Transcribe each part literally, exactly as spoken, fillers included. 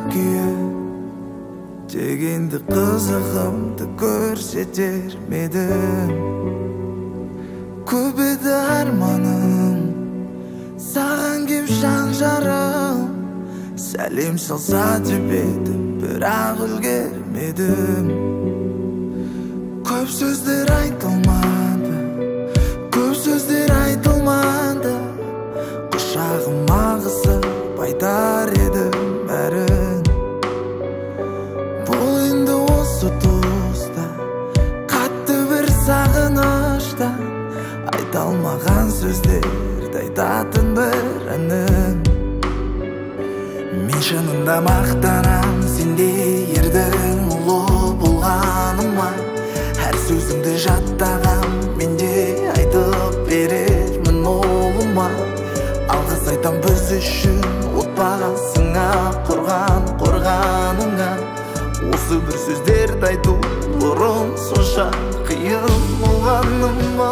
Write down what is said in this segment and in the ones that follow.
күйіп дегенді қызығымды көрсетер медім. Көп еді арманым саған кеп жан жарым, сәлем салса деп едім бірақ үлгермедім. Көп сөздер айтылмады, көп сөздер айтылмады, құшағыма қысып айтар едім бәрін. Бұл енді осы тұста қатты бір сағынышта, айта алмаған сөздерді айтатын бір әнім. Мен шынында мақтанам сендей ердің ұлы болғаныма, әр сөзіңді жаттағам менде айтып берермін олыма. Алғыс айтам біз үшін отбасыңа, қорған қорғаныңа. Осы бір сөздерді айту бұрын сонша қиын болғаным ма?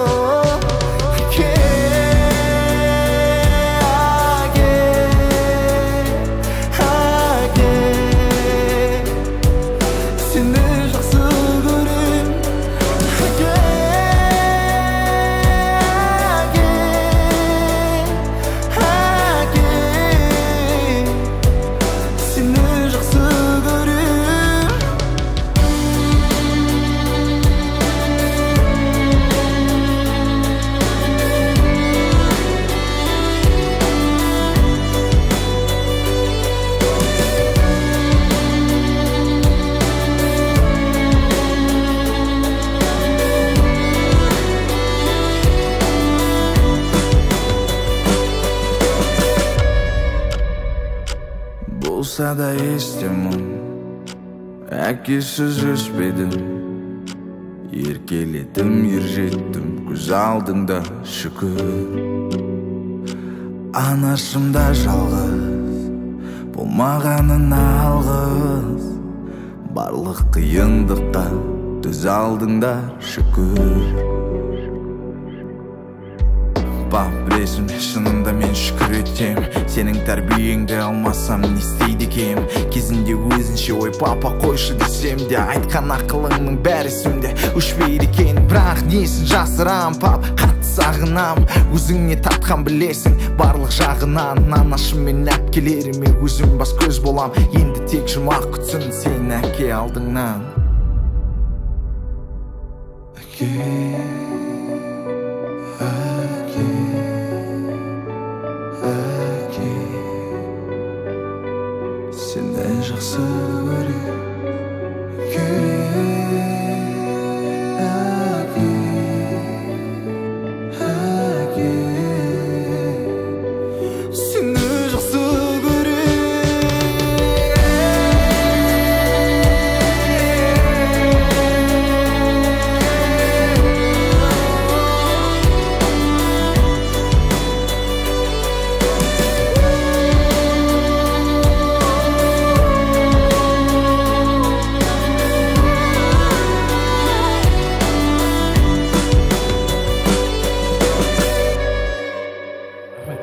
Болса да естемін, әкесіз өспедім, еркелетім, ержеттім, көз алдыңда шүкір. Анашымда жалғыз, болмағанына алғыс, барлық қиындыққа төз алдыңда шүкір. Бап, білесің, шынында мен шүкір етем, сенің тәрбиеңді алмасам не істейді екем. Кезінде өзінше ой папа қойшы десем де, айтқан ақылыңның бәрі сөмде өшпейді екен. Бірақ несін жасырам пап, қатты сағынам, өзіңе тартқан білесің барлық жағынан. Анашым мен әпкелеріме өзім бас көз болам, енді тек жұмақ күтсін сен әке алдыңнан. Әке, әке, әке, сені жақсы көрем.